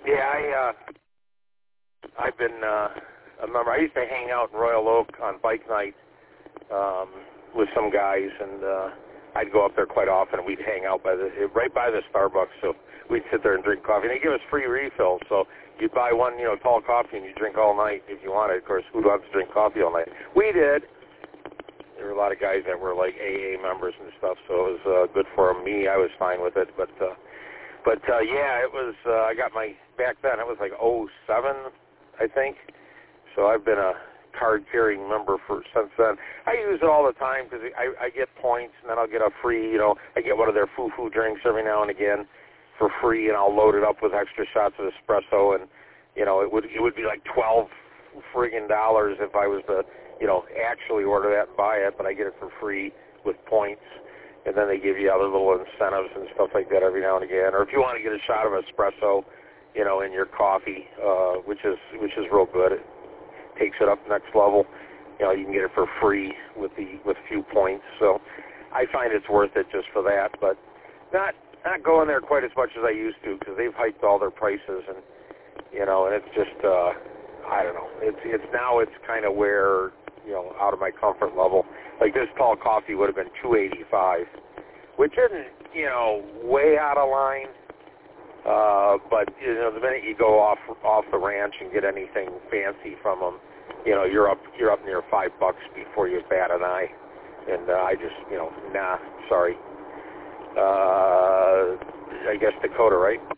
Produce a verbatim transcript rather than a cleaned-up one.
Yeah, I, uh, I've been, uh, I remember I used to hang out in Royal Oak on bike night um, with some guys, and uh, I'd go up there quite often, and we'd hang out by the right by the Starbucks, so we'd sit there and drink coffee. And they give us free refills, so you'd buy one, you know, tall coffee, and you drink all night if you wanted. Of course, who wants to drink coffee all night? We did. There were a lot of guys that were like A A members and stuff, so it was uh, good for me. I was fine with it, but uh, but uh, yeah, it was. Uh, I got my back then. It was like oh seven, I think. So I've been a card-carrying member for since then. I use it all the time because I, I get points, and then I'll get a free. You know, I get one of their foo-foo drinks every now and again for free, and I'll load it up with extra shots of espresso, and you know, it would it would be like twelve friggin' dollars if I was to, you know, actually order that and buy it, but I get it for free with points, and then they give you other little incentives and stuff like that every now and again. Or if you want to get a shot of espresso, you know, in your coffee, uh, which is which is real good, it takes it up next level. You know, you can get it for free with the with a few points. So I find it's worth it just for that, but not not going there quite as much as I used to because they've hiked all their prices, and you know, and it's just. Uh, I don't know. It's it's now it's kind of where, you know, out of my comfort level. Like this tall coffee would have been two eighty-five, which isn't, you know, way out of line. Uh, but you know, the minute you go off off the ranch and get anything fancy from them, you know, you're up you're up near five bucks before you bat an eye. And uh, I just, you know, nah, sorry. Uh, I guess Dakota, right?